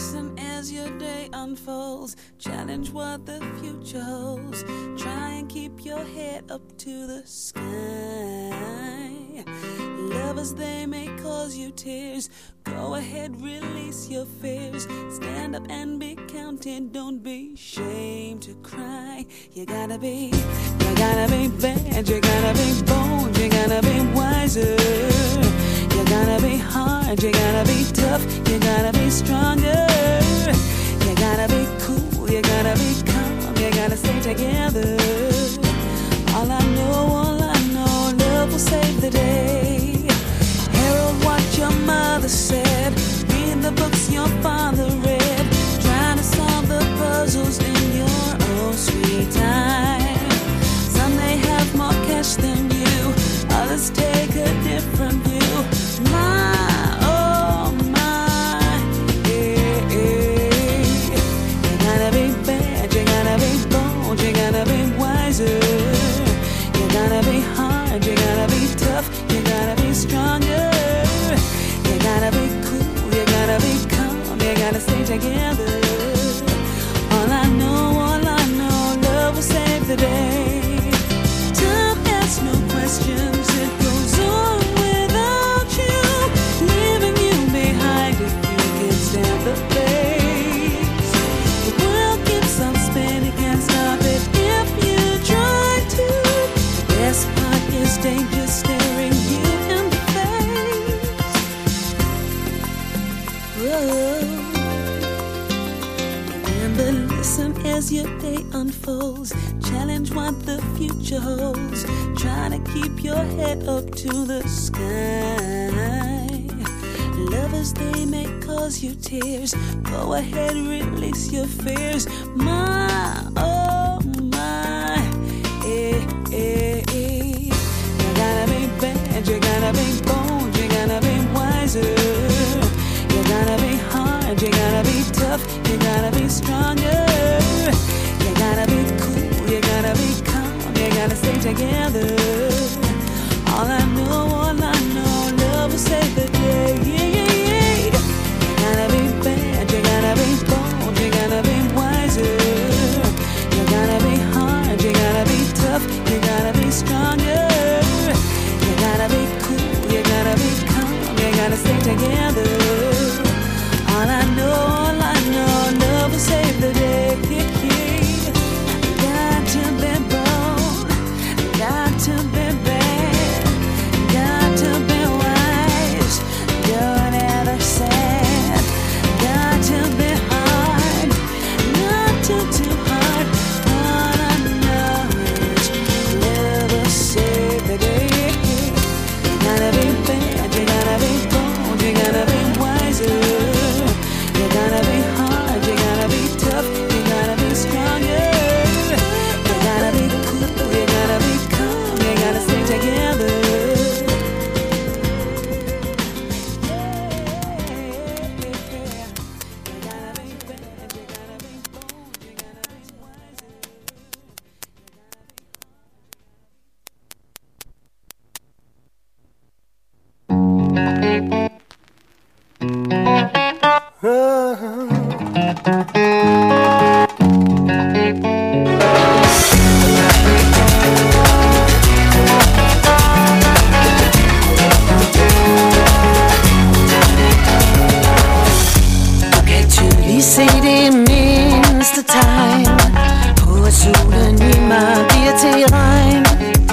listen as your day unfolds. Challenge what the future holds. Try and keep your head up to the sky. Lovers, they may cause you tears. Go ahead, release your fears. Stand up and be counted. Don't be ashamed to cry. You gotta be bad. You gotta be bold. You gotta be wiser. You gotta be hard. You gotta be tough. You gotta be stronger. You gotta be cool. You gotta be calm. You gotta stay together. All I know, love will save the day. Herald what your mother said. Read the books your father read. Trying to solve the puzzles in your own sweet time. Some may have more cash than you. Others take a different view. My, oh my, yeah, yeah. You gotta be bad. You gotta be bold. You gotta be wiser. You gotta be hard. You gotta be tough. You gotta be stronger. You gotta be cool. You gotta be calm. You gotta stay together. All I know, love will save the day. Time asks no questions. It goes on without you, leaving you behind if you can't stand the pace. The world keeps on spinning, can't stop it if you try to. The best part is danger staring you in the face. Whoa. Remember, listen as your day unfolds. Challenge what the future holds. Try to keep your head up to the sky. Lovers, they may cause you tears. Go ahead, release your fears. My, oh my, eh, eh, eh. You gotta be bad, you gotta be bold, you gotta be wiser. You gotta be hard, you gotta be tough, you gotta be stronger. You gotta be cool, you gotta be calm, you gotta stay together. All I know, love will save the day. Yeah, yeah, yeah. You gotta be bad, you gotta be bold, you gotta be wiser. You gotta be hard, you gotta be tough, you gotta be stronger. You gotta be cool, you gotta be calm, you gotta stay together. All I know, love will save the day. Got to be bold, got to be bad, got to be wise, don't ever sad. Got to be hard, not too hard. All I know is love will save the day. You gotta be bad, you gotta be bold, you gotta be wiser. You gotta be hard, you gotta be tough, you gotta be stronger. You gotta be cool, you gotta be calm, you gotta stay together. You gotta be bad, you gotta be bold, you gotta be wiser. Kan tydeligt se det mindste tegn på at solen i mig bliver til regn.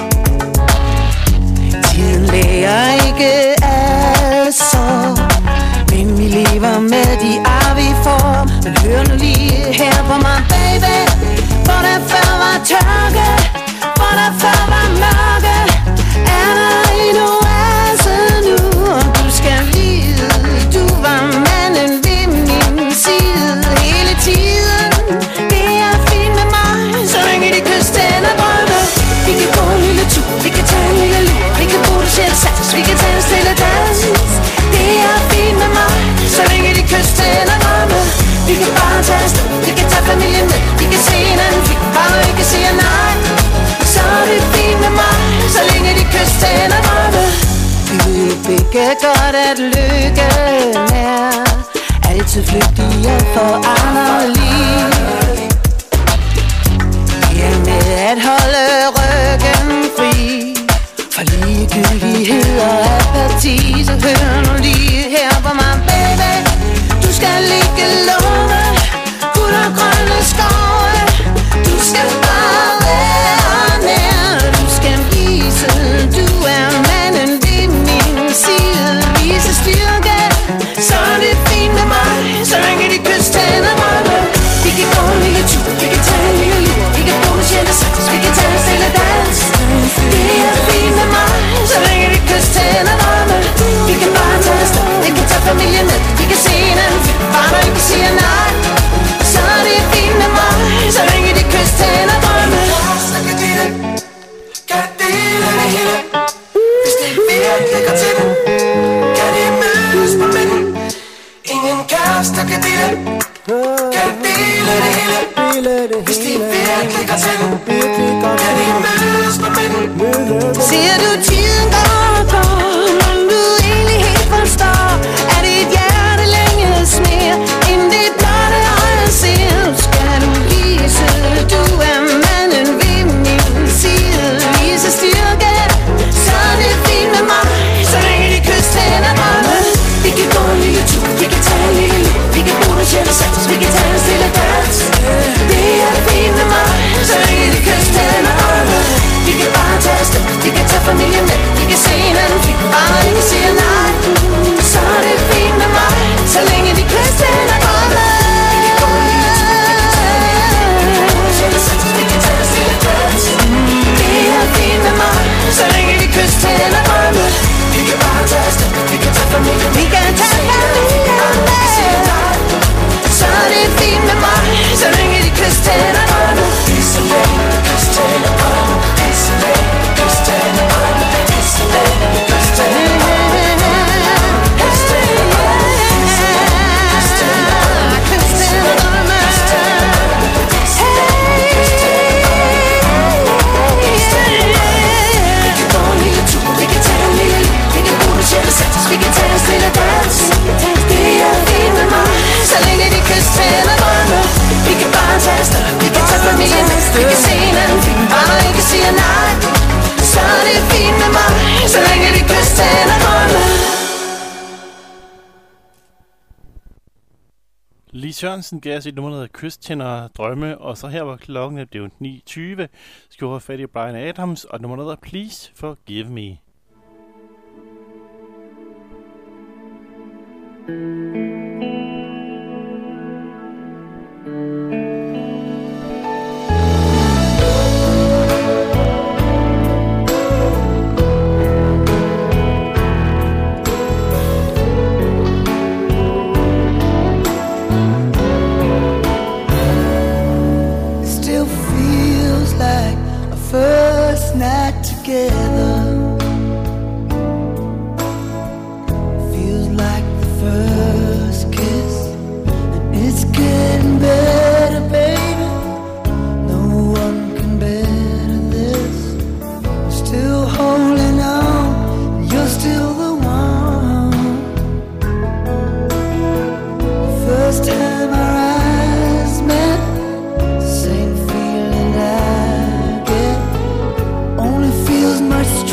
Tiden lærer ikke alle sår, men vi lever med de ar vi får. Men hør nu lige her på mig, baby. For der før var tørke, for der før var mørke, er der en oase nu. Og du skal vide, du var manden ved min side hele tiden. Det er fint med mig, så længe de kyster og drømme. Vi kan gå en lille tur, vi kan tage en lille lur, vi kan bruge det selv sats, vi kan tage en stille dans. Det er fint med mig, så længe de kyster og drømme. Vi kan bare tage afsted, vi kan tage familien med, vi kan se hinanden fint, bare ikke siger nej. Så er det fint med mig, så længe de kyster og drømme. Vi ved begge godt, at lykken er til flygtige for anderlig. Ja, med at holde ryggen fri for ligegyldighed og apati, så hør nu lige her på mig, baby. Du skal ikke love guld og grønne skove. Du skal bare være nær. Du skal vise, du er manden ved min side. Vise styrke, så er det fint med mig. Så længe de kys tænder drømme. Vi kan gå en lille tur, vi kan tage en lille lur. Vi kan bruge sjældent sats, vi kan tage en stille dans. Det er fint med mig, så længe de kys tænder drømme. Vi kan bare tage afsted, vi kan tage familien med. Vi kan se hinanden, bare når ikke siger nej. Så er det fint med mig, så længe de kys tænder drømme. Så kan de det, kan dele det hele. Hvis det virkelig går til det, kan de mødes på midten. Ingen kærester kan dele det, kan dele det hele. Hvis de virkelig går til det, kan de mødes på midten. Ser du tiden går og går, men du egentlig helt forstår, at dit hjerte længes mere, end dit blotte øje ser. Skal du vise, du er manden ved min side. Vise styrke, så er det fint med mig, så længe de kys tænder drømme. Vi kan gå en lille tur, vi kan tage en lille lur. Vi kan bruge sjældent sats, vi kan tage en stille dans. Det er fint med mig, så længe de kys tænder drømme. Vi kan bare tage afsted, vi kan tage familien med. Vi kan se hinanden, vi kan bare ikke sige nej. Så er det fint med mig, så længe de kys tænder drømme. Vi kan gå en lille tur, vi kan tage en lille lur. Vi kan bruge sjældent sats, vi kan tage en stille dans. Det er fint med mig, så længe de kys tænder drømme. Vi kan bare tage afsted, vi kan tage familien med. Vi kan tage familien med. Så er det fint med mig, så længe de kys tænder drømme. Så længe de kys tænder drømme. Så længe de kys tænder drømme. Så længe de kys tænder drømme. Vi kan tage en stille dans. Det er fint med mig, så længe de kys tænder drømme. Vi kan bare tage afsted, vi kan tage familien med. Vi kan se hinanden, vi kan bare ikke sige nej. Så er det fint med mig, så længe de kys tænder drømme. Lis Sørensen gav os et nummer, der hedder Kys tænder drømme, og så her var klokken blevet 9:20. Skal have fat i Bryan Adams, og nummer der hedder Please Forgive Me. Still feels like a first night together. Feels like the first kiss, and it's getting better, baby. No one can better this. I'm still holding on, you're still the one. First time our eyes met, same feeling I get, only feels much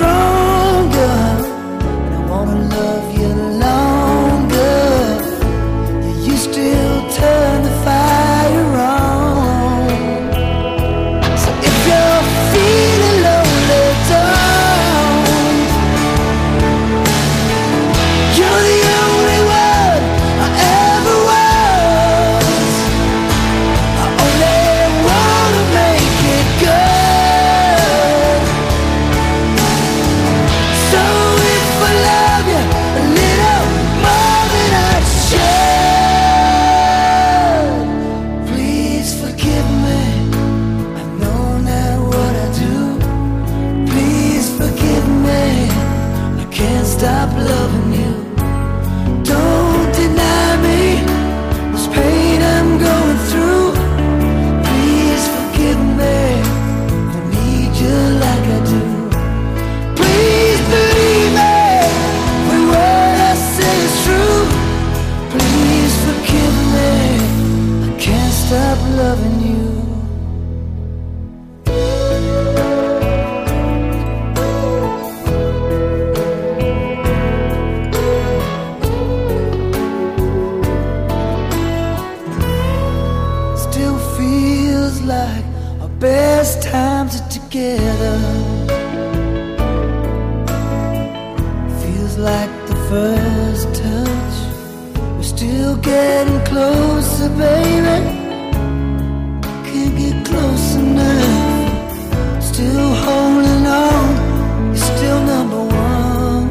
best times are together. Feels like the first touch. We're still getting closer, baby. Can't get close enough. Still holding on. You're still number one.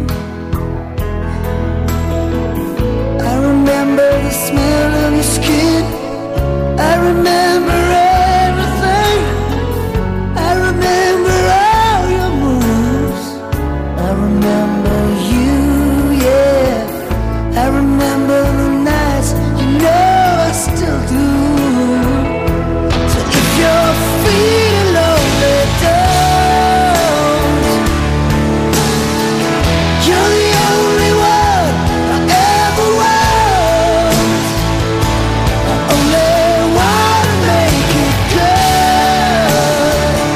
I remember the smell of your skin. I remember everything. I remember all your moves. I remember you, yeah. I remember the nights, you know I still do. So if you're feeling lonely, don't. You're the only one I ever want. I only wanna make it good.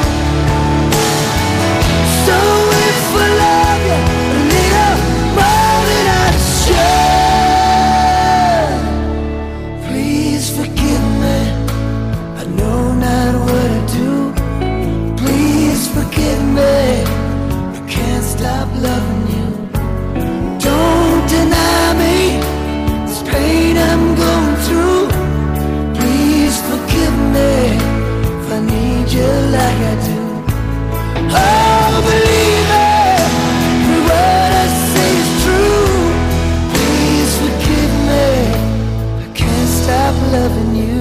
So if I love you a little more than I should, please forgive me. I know not what I do. Please forgive me. I can't stop loving you. Don't deny me this pain I'm going through. Please forgive me if I need you like I do. Oh, believe me, every word I say is true. Please forgive me. I can't stop loving you.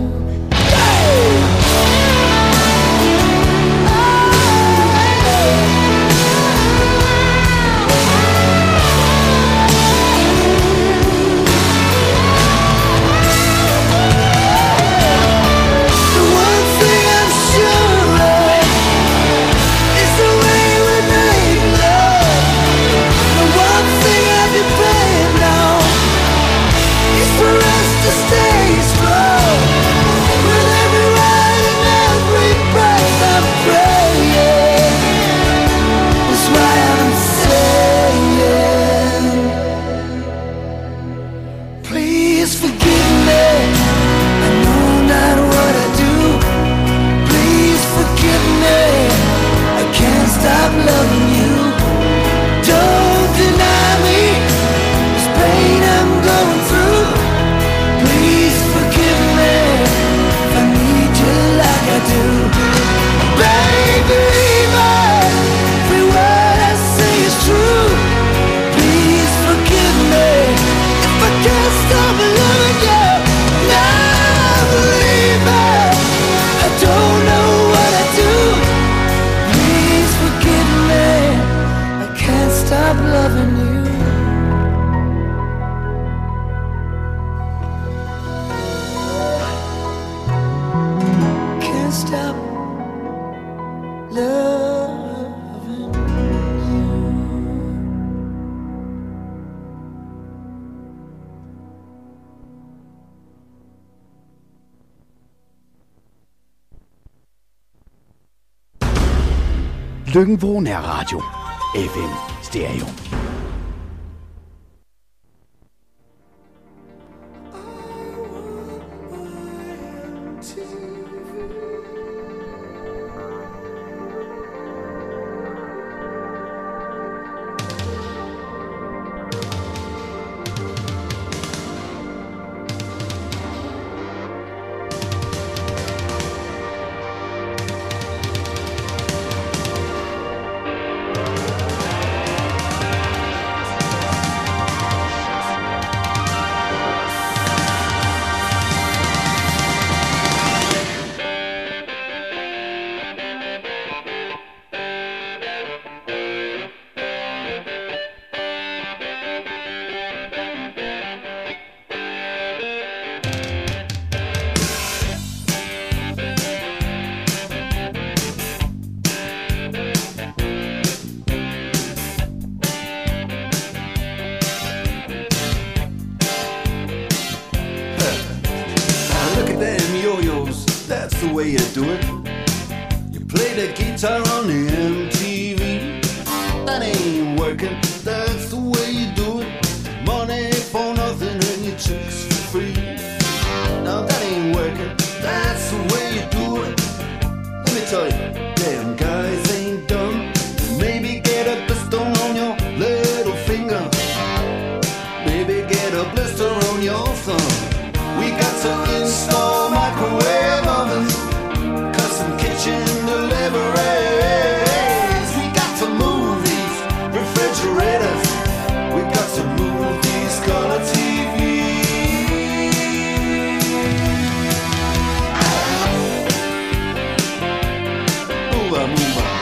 The one thing I'm sure of is the way we make love. The one thing I've been praying on is for us to stay strong. With every ride and every breath I'm praying. That's why I'm saying, please forgive me. I know not what I do. Please forgive me. I can't stop loving you. Don't deny me this pain I'm going through. Please forgive me if I need you like I do. Baby, every word I say is true. Please forgive me if I can't stop loving you. Now believe me, I don't know what I do. Please forgive me, I can't stop loving you. Can't stop loving you. Lyngbo Nærradio. FM Stereo. way you do it. You play the guitar on the MTV. That ain't working, that's the way you do it. Money for nothing and your chicks for free. Now that ain't working, that's the way you do it. Let me me tell you, damn guys ain't dumb. Maybe get a blister on your little finger. Maybe get a blister on your thumb. We got to install microwave ovens, custom kitchen deliveries. We got to move these refrigerators. We got to move these color TVs. Move on, move on.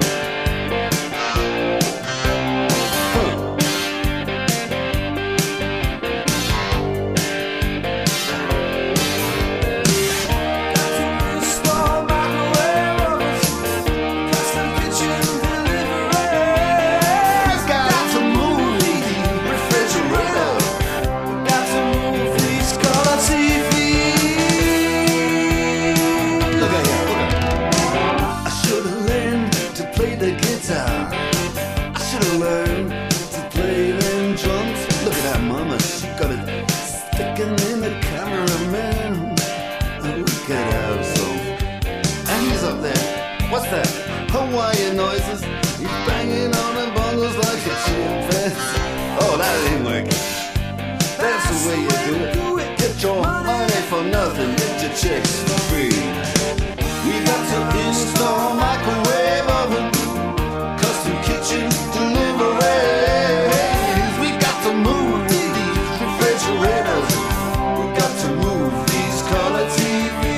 Hawaiian noises, he's banging on the bongos like a chimpanzee. Oh, that ain't working. That's the way you do it. Get your money for nothing, get your chicks for free. We got to install microwave oven, custom kitchen deliveries. We got to move these refrigerators. We got to move these color TVs.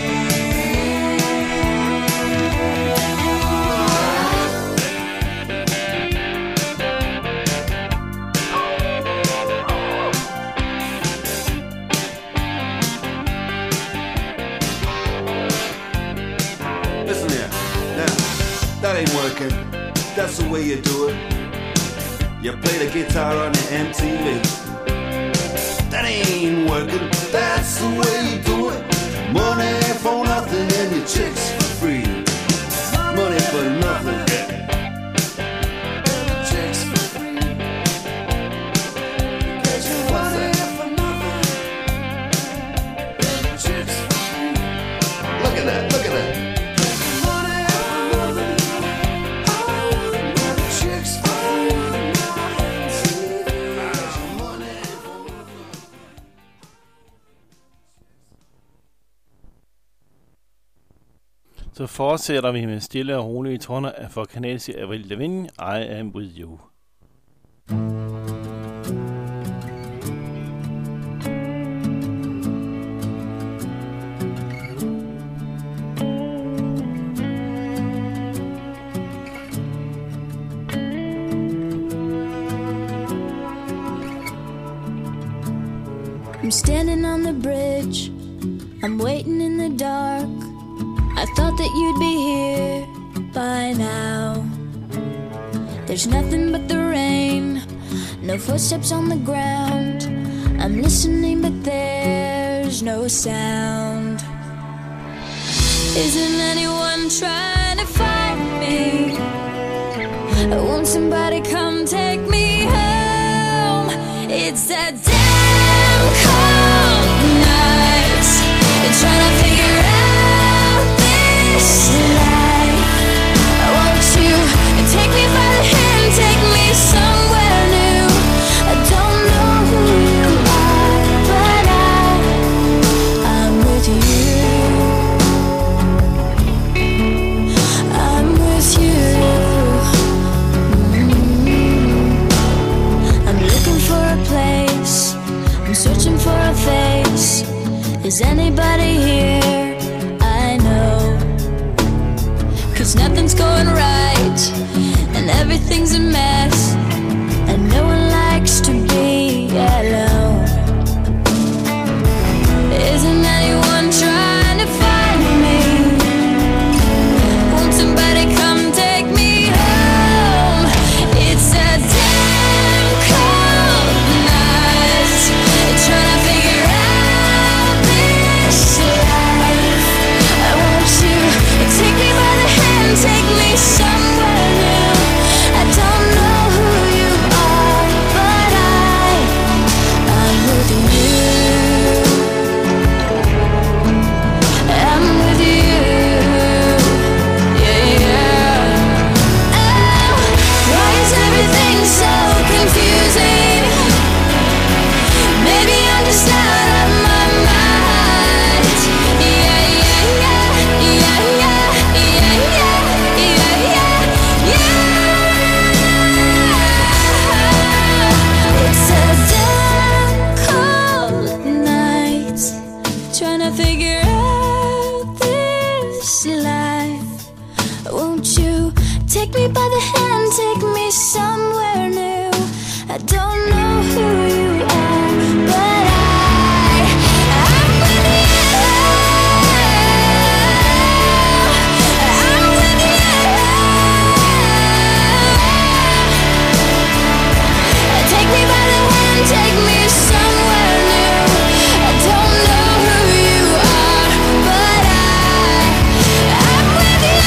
Working, that's the way you do it. You play the guitar on the MTV. That ain't working, that's the way you do it. Money for nothing and your chicks for free. Money for nothing. Chicks for free. What's that? Chicks for free. Look at that, look at that. Så fortsætter vi med stille og rolige toner af for kanadiske Avril Lavigne, I Am With You. I'm standing on the bridge, I'm waiting in the dark. I thought that you'd be here by now. There's nothing but the rain, no footsteps on the ground. I'm listening but there's no sound. Isn't anyone trying to find me? Won't somebody come take me home? It's that damn cold night, trying to figure out this life. Won't you take me by the hand, take me somewhere new? I don't know who you are, but I'm with you. I'm with you. I'm looking for a place, I'm searching for a face. Is anybody here? I know, 'cause nothing's going right and everything's a mess, and no one likes to be alone. Isn't anyone trying to find me? Won't somebody come take me home? It's a damn cold night, trying to figure out this life. I want you to take me by the hand, take me somewhere new. I don't know who won't you take me by the hand, take me somewhere new? I don't know who you are, but I'm with you. I'm with you. Take me by the hand, take me somewhere new. I don't know who you are, but I'm with you.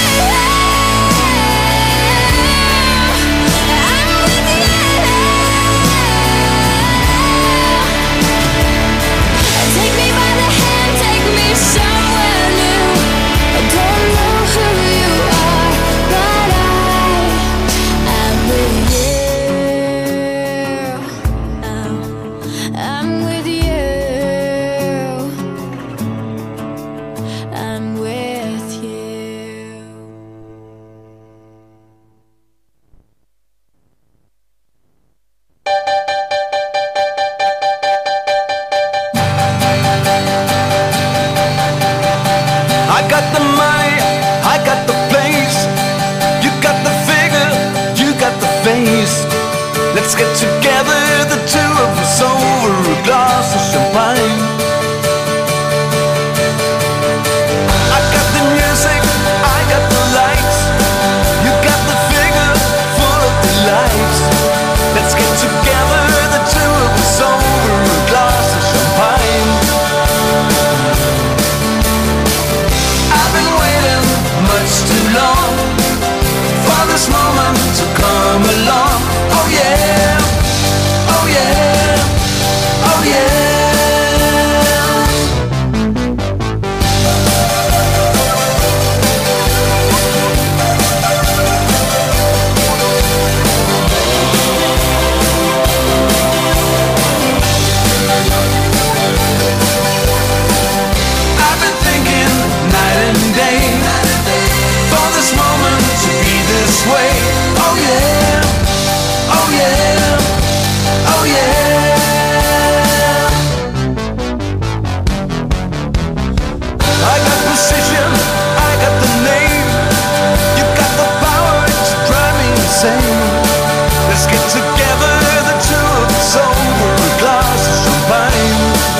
I'm with you. Take me by the hand, take me somewhere new. I don't know who you are, but I'm with you. I'm with you. I'm with you. I got the money, I got the place. You got the figure, you got the face. Let's get together, the two of us, over a glass of champagne. I got the music, I got the lights. You got the figure, full of delights. Let's get together, the two of us, over a glass of champagne. I've been waiting much too long for this moment to come along. Oh yeah, oh yeah, oh yeah. I've been thinking night and day for this moment to be this way. Oh yeah, oh yeah, oh yeah. I got precision, I got the name. You got the power to drive me insane. Let's get together, the two of us, over a glass of champagne.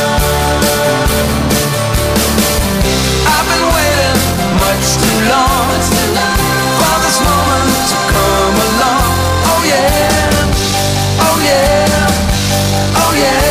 I've been waiting much too long for this moment to come along. Oh yeah, oh yeah, oh yeah.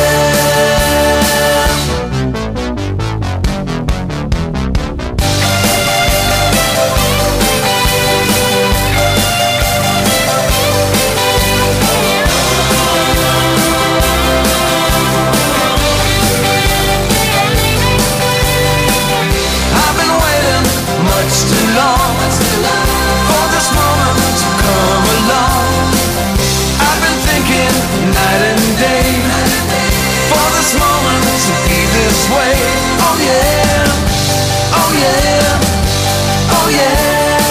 I've been waiting much too long for this moment to come along. I've been thinking night and day for this moment to be this way. Oh yeah, oh yeah, oh yeah.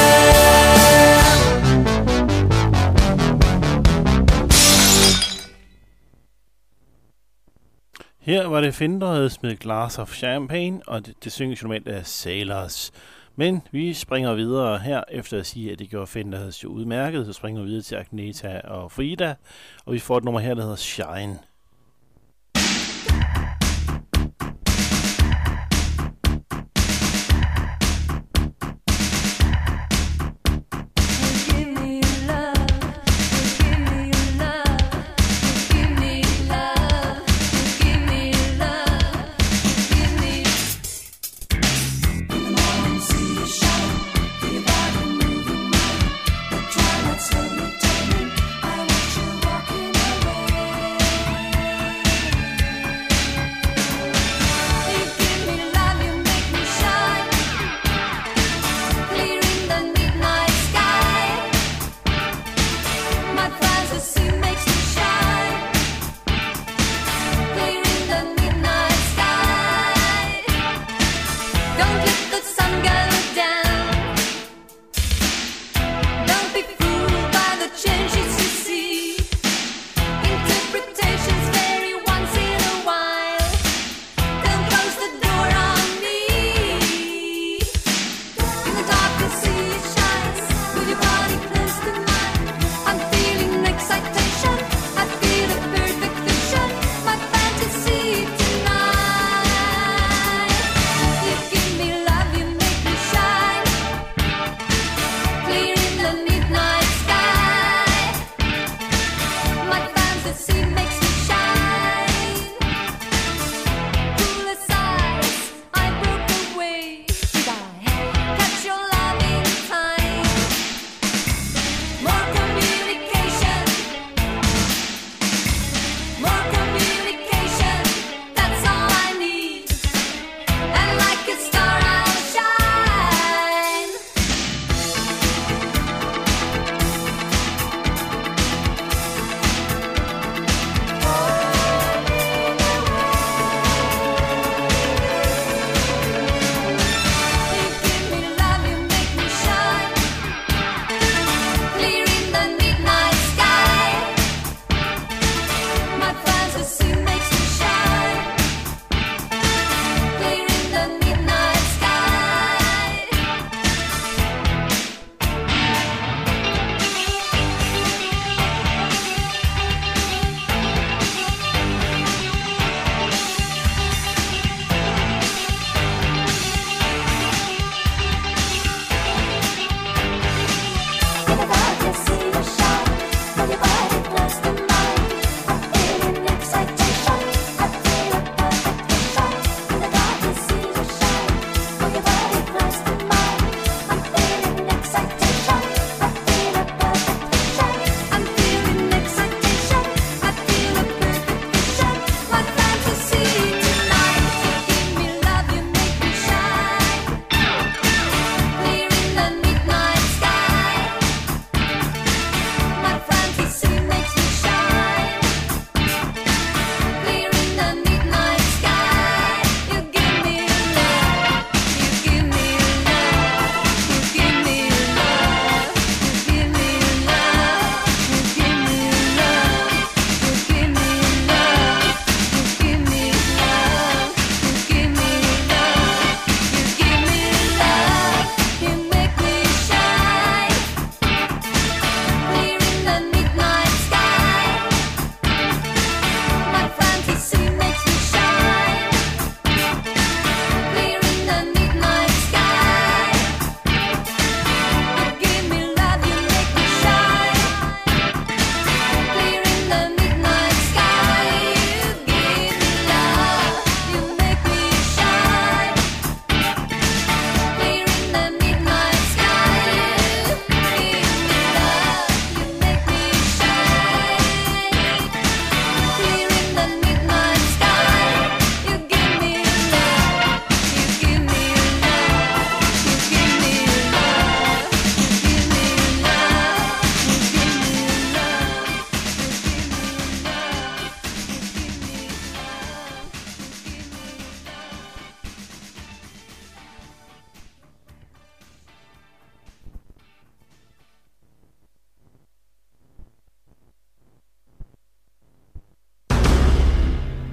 Her var det Findreds med Glass of Champagne, og det synges jo normalt af Sailors. Men vi springer videre her, efter at sige, at det gjorde Findreds jo udmærket. Så springer vi videre til Agneta og Frida, og vi får et nummer her, der hedder Shine. Try not to slow you down. I want you walking away.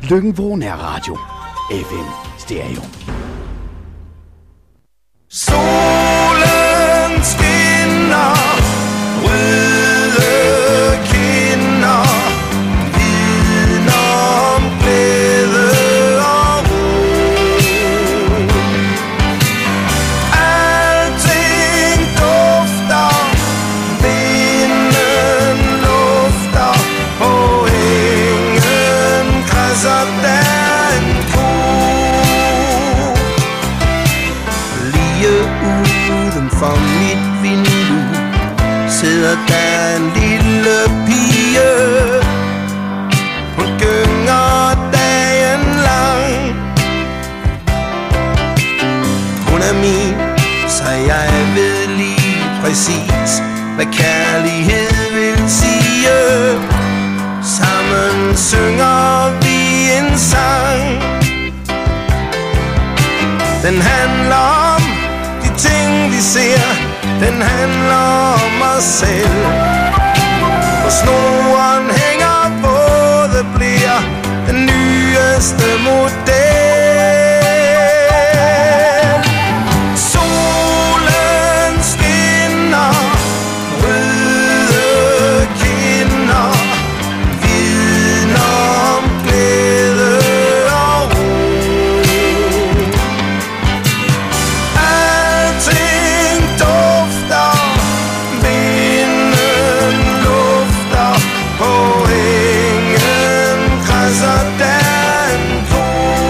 Lykken Nærradio. FM Stereo. Solen skinner, røde kinder, viden om glæde og ro. Alting dufter, vinden lufter, på engen græsser der en ko. Lige uden for mit vindue sidder der en lille pige. Hun gynger dagen lang. Hun er min, så jeg ved lige præcis, hvad kærlighed vil sige. Sammen synger vi en sang. Den handler om de ting vi ser. Den handler om os selv. Hvor snoren hænger både bliver den nyeste model. Solen skinner, røde kinder, viden om glæde og ro. Alting dufter, vinden lufter, på engen græsser der en ko.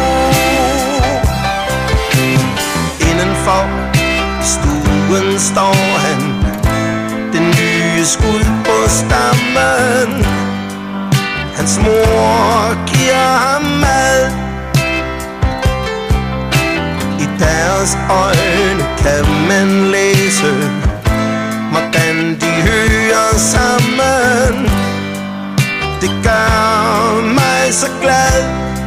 Indenfor stuen står han, den nye skud på stammen. Hans mor giver ham mad. I deres øjne kan man læse, hvordan de hører sammen. Det gør mig så glad.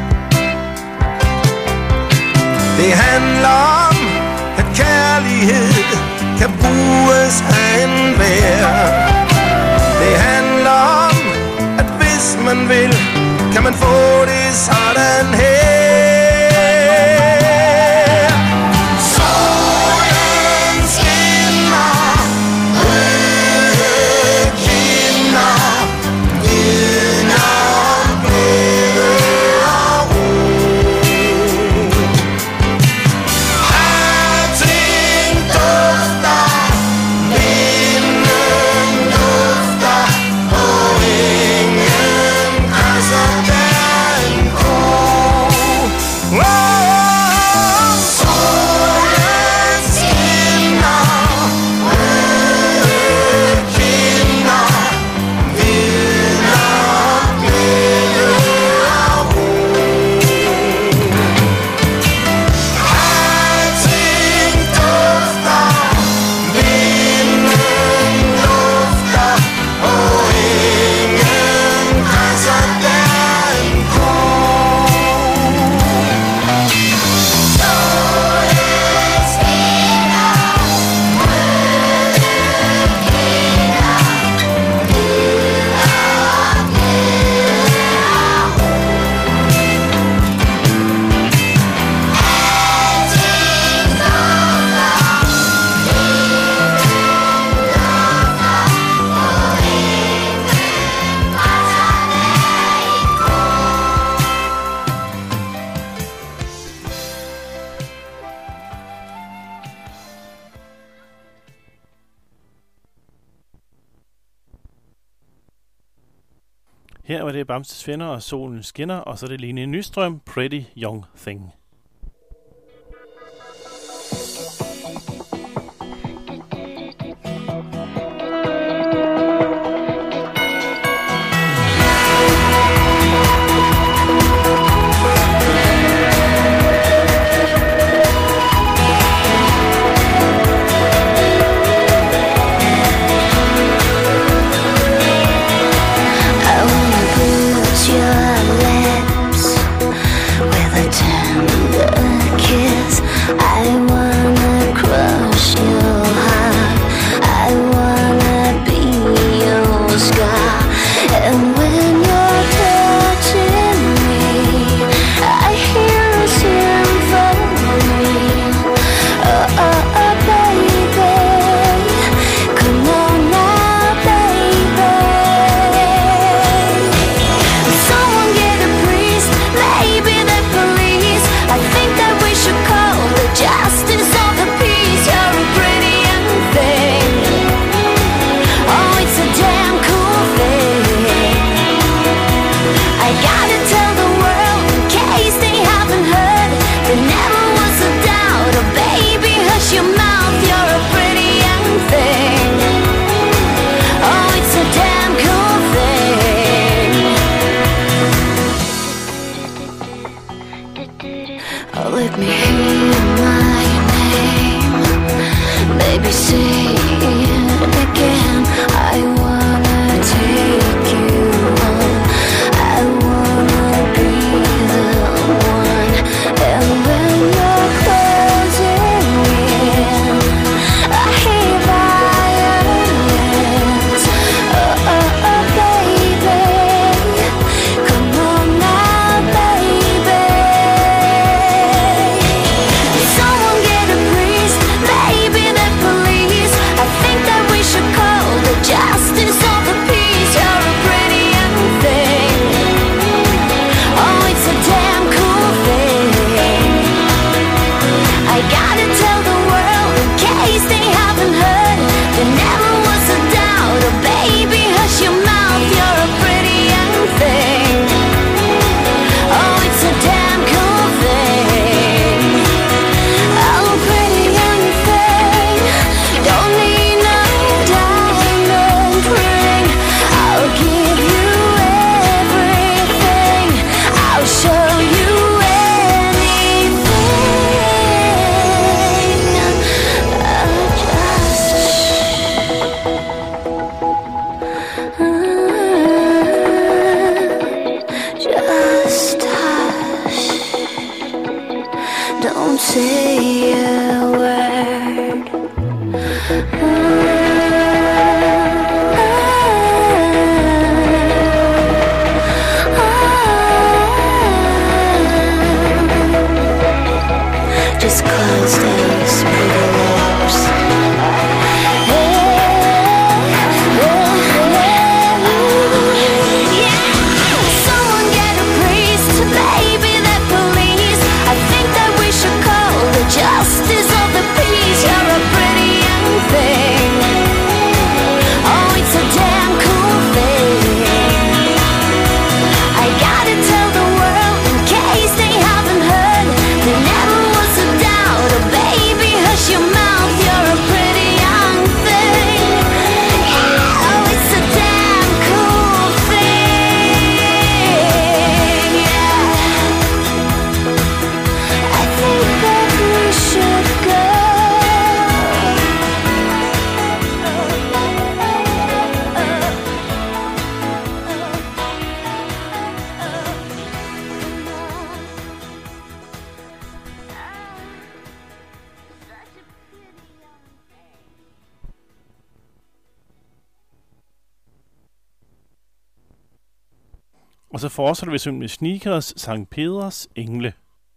Det handler om, at kærlighed kan bruges af enhver. Det handler om, at hvis man vil, kan man få det sådan her. Solen skinner, røde kinder, viden om glæde og ro. Alting dufter, vinden lufter, på engen græsser der en ko. Solen skinner, røde kinder, viden om glæde og ro. Alting dufter, vinden lufter, på engen græsser der en ko. Her var det Bamses Venner og Solen Skinner, og så er det Line Nystrøm, Pretty Young Thing. I wanna put your lips with a tender Og så fortsætter vi simpelthen med Sneakers, Sankt Peders Engle.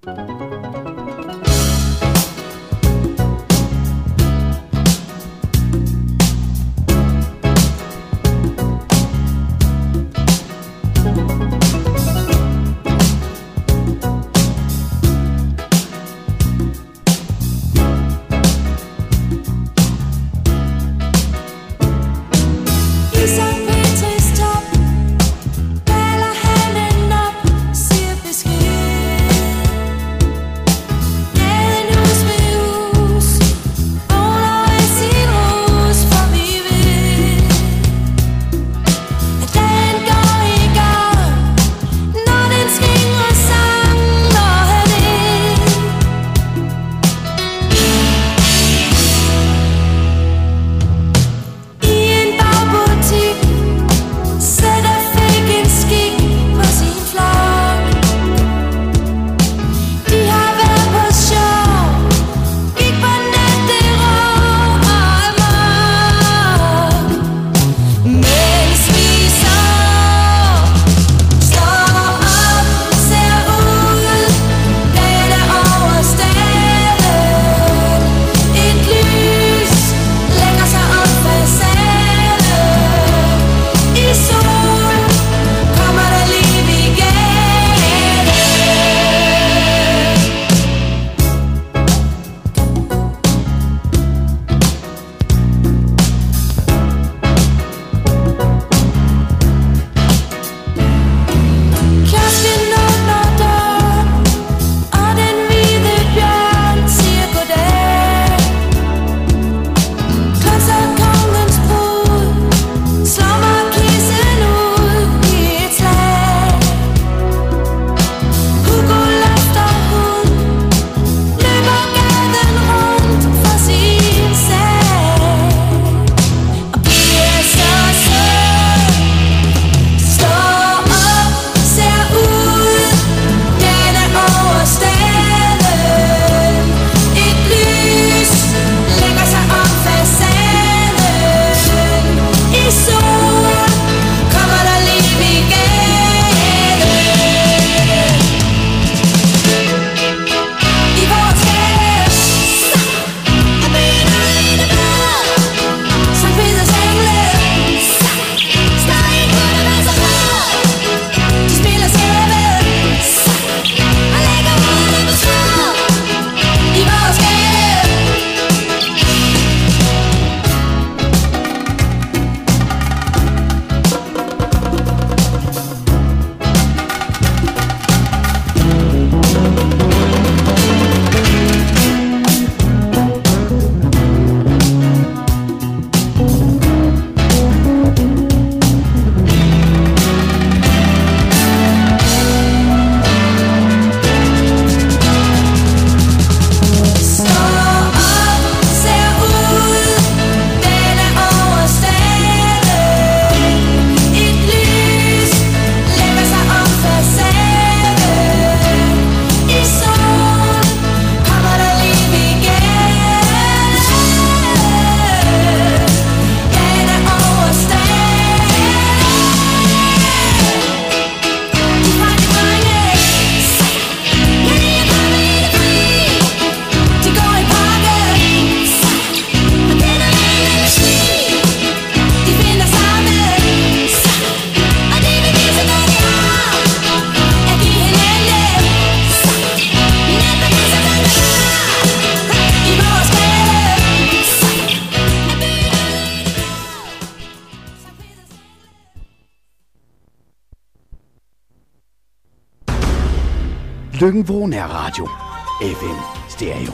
Løkken er radio. FM Stereo.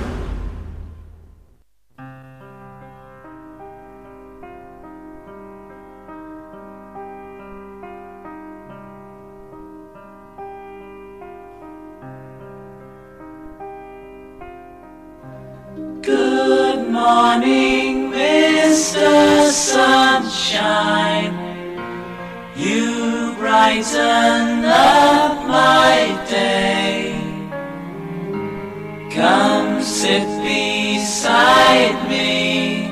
Good morning, Mr. Sunshine. You brighten up my day. Come sit beside me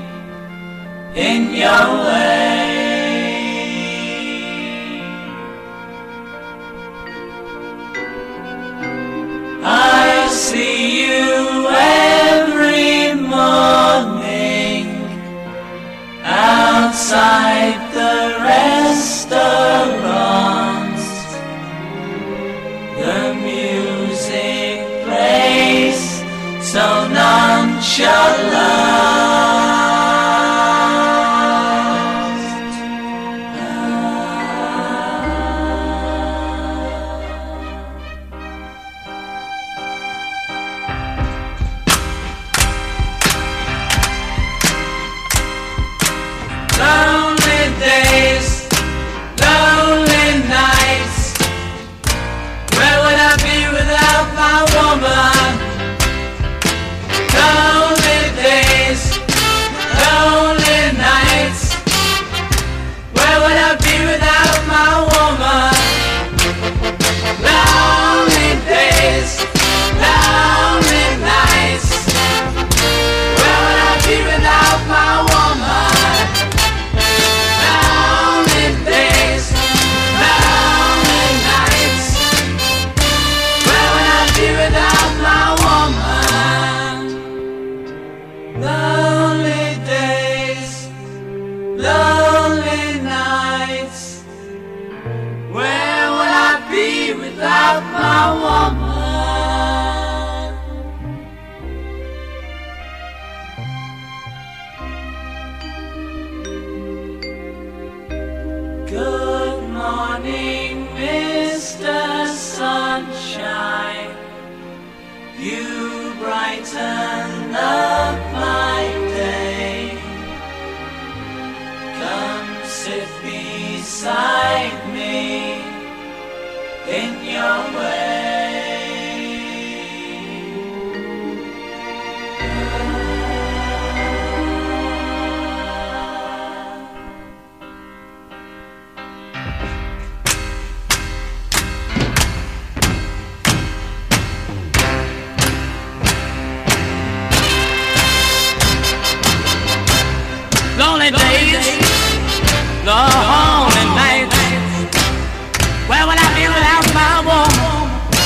in your way. outside the restaurants, the music plays so nonchalant. Lonely days, lonely nights. Where would I be without my woman? Lonely days, lonely nights. Where would I be without my woman? Lonely days, lonely nights. Where would I be without my woman? Lonely days, lonely nights. Where would I be without my woman? Lonely days, lonely nights. Where would I be without my woman? Good morning, Mr. Sunshine. You brighten up my day. Come sit beside me in your way. Lonely days, lonely nights. Where would I be without my woman?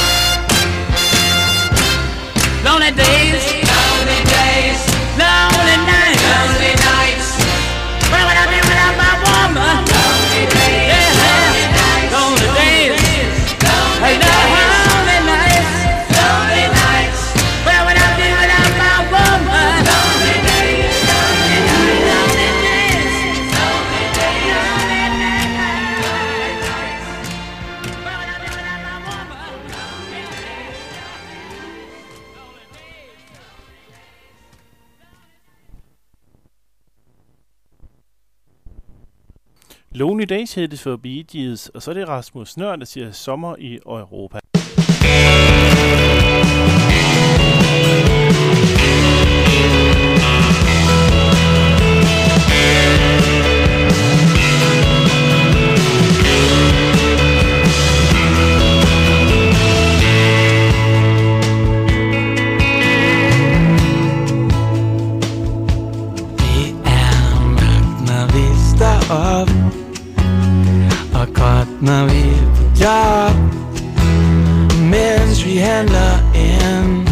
Lonely days, lonely days, lonely nights, lonely nights. Where would I be without my woman? Lonely days, lonely nights, lonely days, lonely nights, lonely nights. Where would I be without my woman? Lonely days, lonely nights, lonely days, lonely days, lonely nights. Where would I be without my woman? Lonely days, lonely days. Lonely Days hedder for Bee Gees, og så er det Rasmus Nøhr, der siger sommer i Europa. Det er mørkt, når vi står op, og gråt, når vi er på job, mens vi handler ind,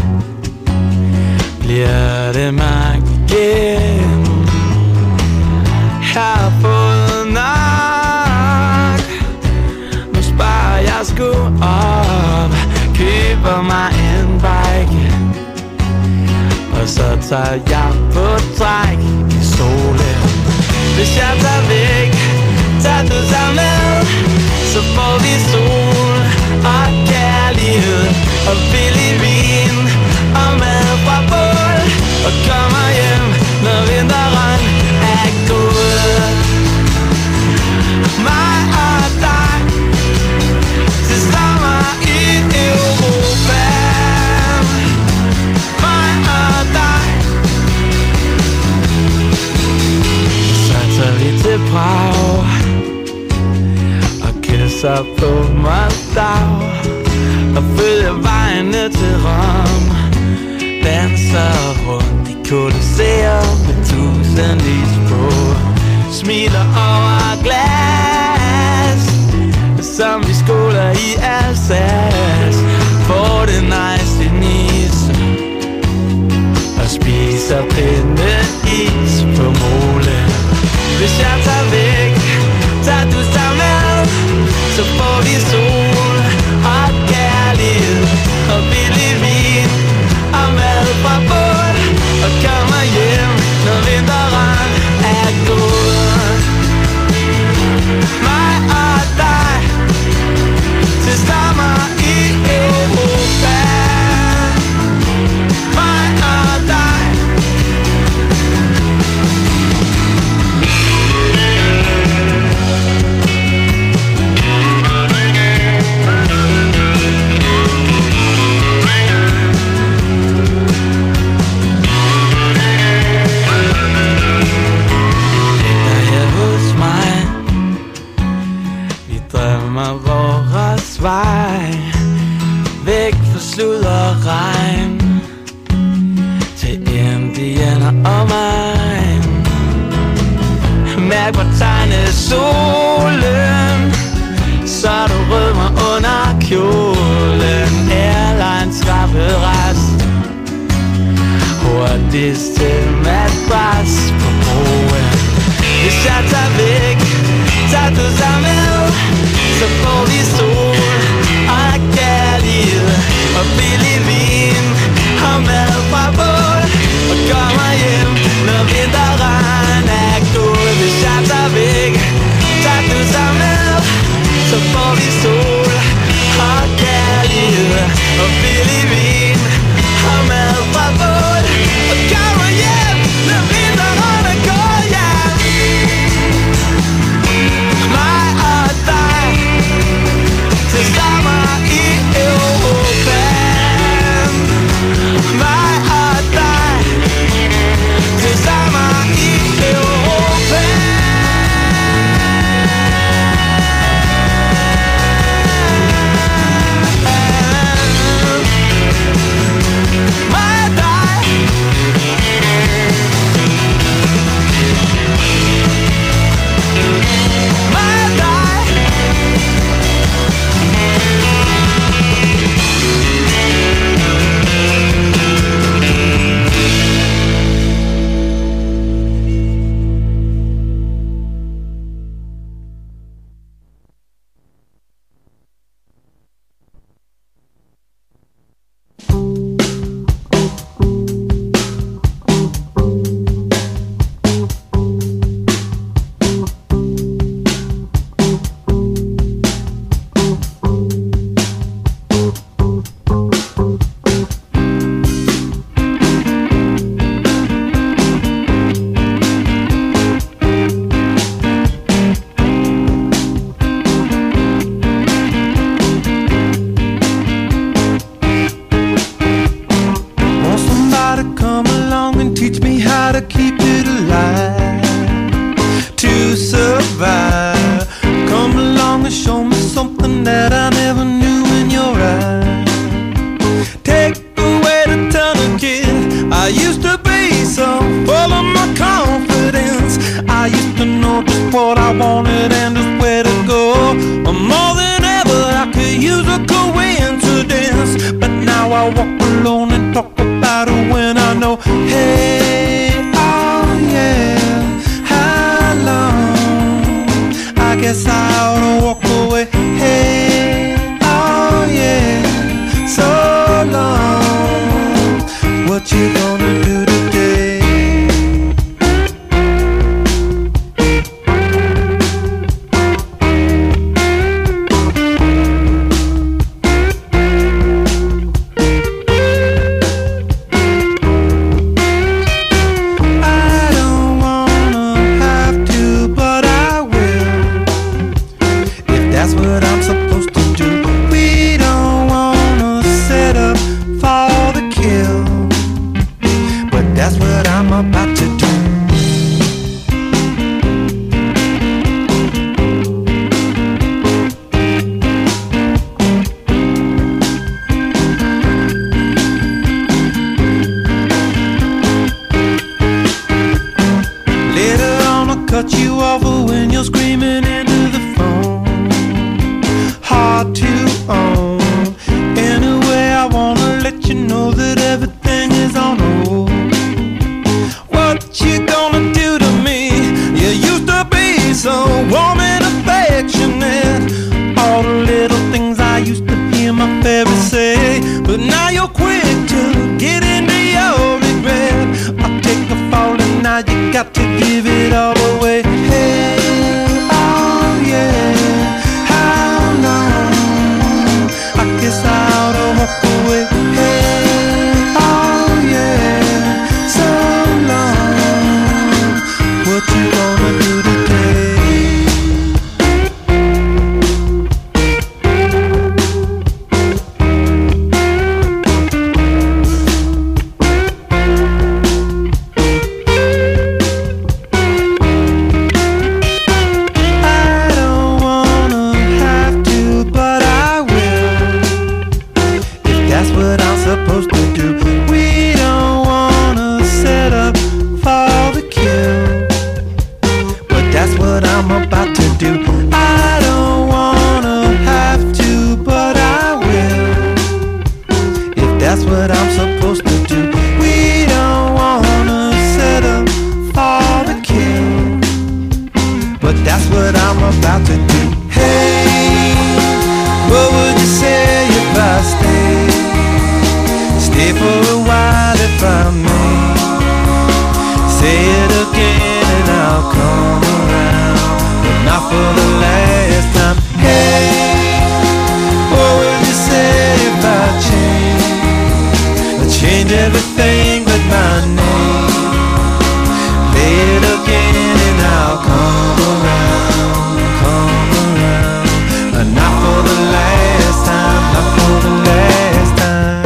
bliver det mørkt igen. Jeg har fået nok, nu sparer jeg sgu op, køber mig en bike, og så tager jeg på træk i solen. Hvis jeg tager væk, tager du så med, så får vi sol og kærlighed og billig vin og mad fra bål, og kommer hjem, når vinteren er gået. Mig og dig til sommer i Europa. Mig og dig. Så tager vi til Prag og kysser på Moldau og følger vejene til Rom. Danser rundt i Colosseum med tusindvis på, smiler over glas, som vi skåler i Alsace. Får det nice i Nice og spiser pinde is på Målen. Hvis jeg tager væk, tager du sig med, så får vi sol og kærlighed og billig vin og mad fra båd og kommer hjem, når vinteren er gået. Mig og dig til sommer i Europa. Mig og dig. Vores vej væk fra slud og regn til Indianer og mig. Mærk på tegnet solen, så du rødmer under kjolen. Airlines skafferast, hurtigst til madras på broen. Hvis jeg tager væk, tager du sig med, så får vi sol og kærlighed og billig vin og mad fra båd og kommer hjem, når vinteren er gået. Hvis jeg tager væk, tager du sig med, så får vi sol og kærlighed og billig vin og mad fra båd og kommer hjem, når vinteren er gået. Yeah. Mig og dig til sommer i Europa. Mig og dig til sommer i Europa. Mig og dig. Mig og dig. so warm and affectionate. All the little things I used to hear my parents say, but now you're quick to get into your regret. I take a fall and now you got to give it all away. Hey, oh yeah, how long? I guess I ought to walk away. Hey, oh yeah, so long. What you gonna do today? Supposed to do. We don't wanna set up for the kill, but that's what I'm about to do. I don't wanna have to, but I will, if that's what I'm supposed to do. We don't wanna set up for the kill, but that's what I'm about to do. Hey, what would you say if I stayed? Stay for a while if I may. Say it again and I'll come around, but not for the last time. Hey, what would you say if I change? I change everything but my name. Lay it again and I'll come around, but not for the last time, not for the last time.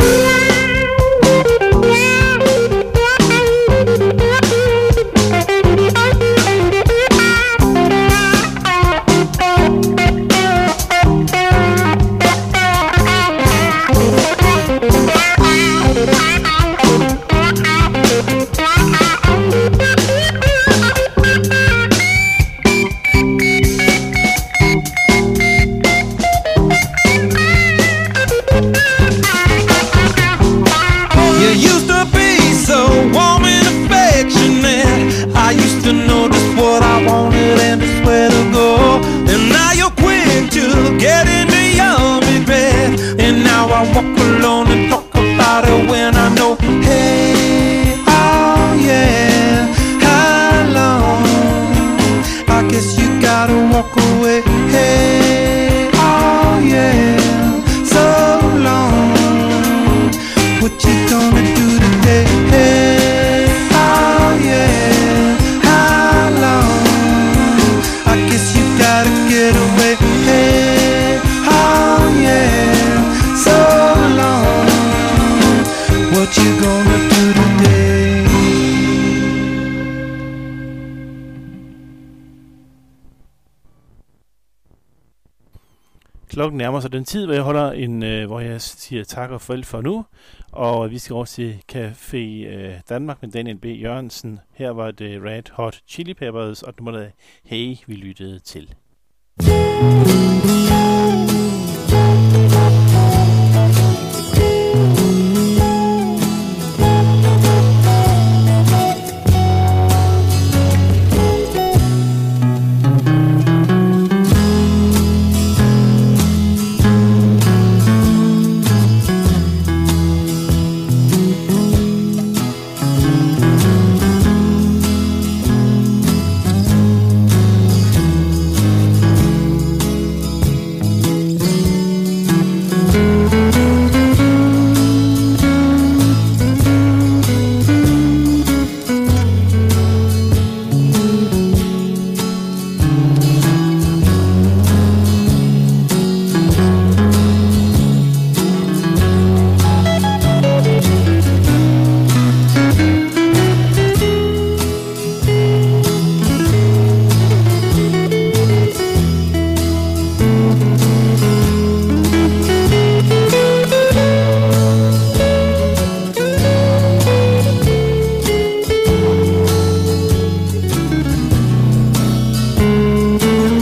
I used to know just what I wanted and just where to go, and now you're quick to get into your regret. And now I walk alone and talk about it when I know. Hey, oh yeah, how long? I guess you gotta walk away. Hey, oh yeah, so long. What you gonna do today? Hey, oh yeah, I guess you gotta get away. Hey, oh yeah, so long. What you gonna do today? Klokken nærmer sig den tid, hvor jeg holder hvor jeg siger tak og farvel for nu. Og vi skal over til Café Danmark med Daniel B. Jørgensen. Her var det Red Hot Chili Peppers, og nummeret Hey, vi lyttede til.